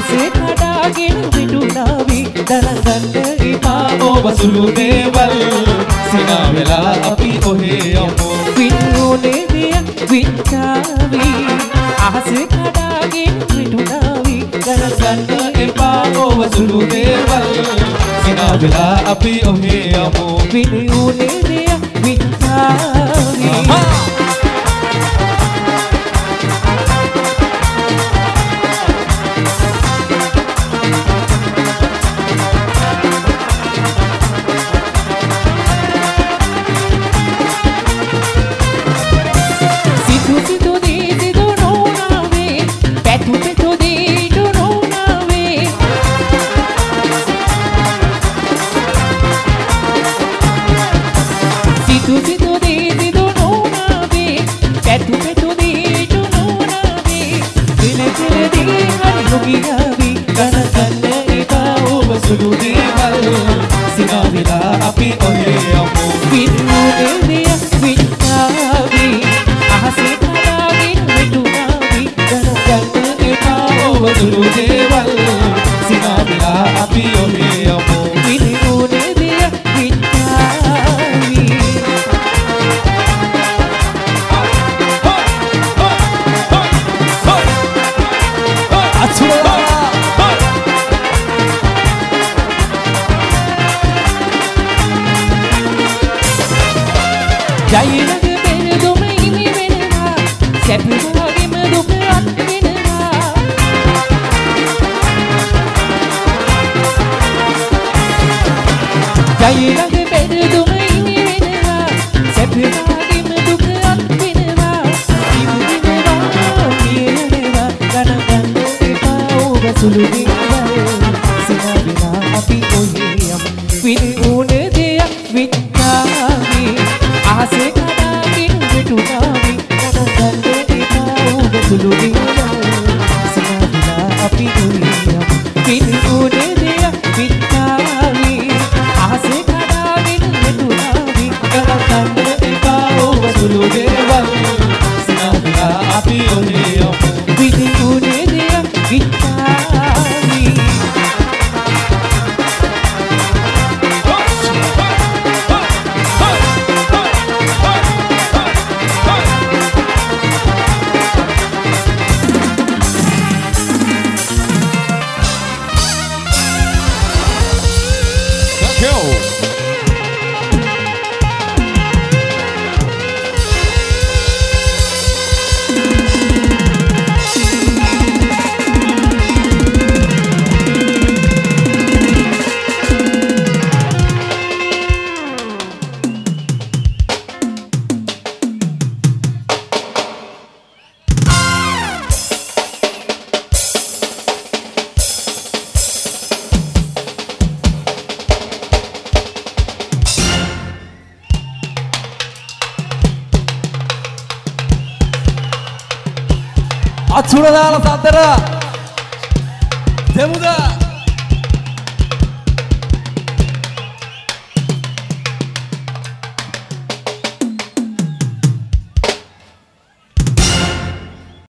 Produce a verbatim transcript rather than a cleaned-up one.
අහසේ කඩාගෙන පිටුනාවි දරගන්න එපා ඔබ සුළු දේවල් සිනා වෙලා අපි ඔහේ යමු වින්නෝනේ දිය විච්චාවි අහසේ කඩාගෙන පිටුනාවි දරගන්න එපා ඔබ සුළු දේවල් සිනා වෙලා අපි ඔහේ යමු වින්නෝනේ දිය විච්චාවි අපි ඔහේ යමු වින්නෝනේ දිය විච්චාවි අහසේ කඩාගෙන පිටුනාවි දරගන්න එපා ඔබ සුළු දේවල් සිනා වෙලා අපි ඔහේ යමු වින්නෝනේ දිය විච්චාවි අචුරා ජයලක පෙරදුම හිමි වෙනවා සැපුවාගෙම දුක අත් වෙනවා ජයලක පෙරදුම හිමි වෙනවා සැපුවාගෙම දුක අත් වෙනවා හිමි වෙනවා මියනවා ගණගන්න එපා ඔබ සුළු දේවල් සිනා වෙලා අපි ඔහේ යමු වින්නෝනේ දිය විච්චාවි අහසේ කඩාගෙන පිටුනාවි දරගන්න එපා ඔබ සුළු දේවල් සිනා වෙලා අපි ඔහේ යමු වින්නෝනේ දිය විච්චාවි අහසේ කඩාගෙන පිටුනාවි දරගන්න එපා ඔබ සුළු දේවල් සිනා වෙලා අපි ඔහේ යමු වින්නෝනේ දිය විච්චාවි අචුර දාලා සද්දර දෙමුද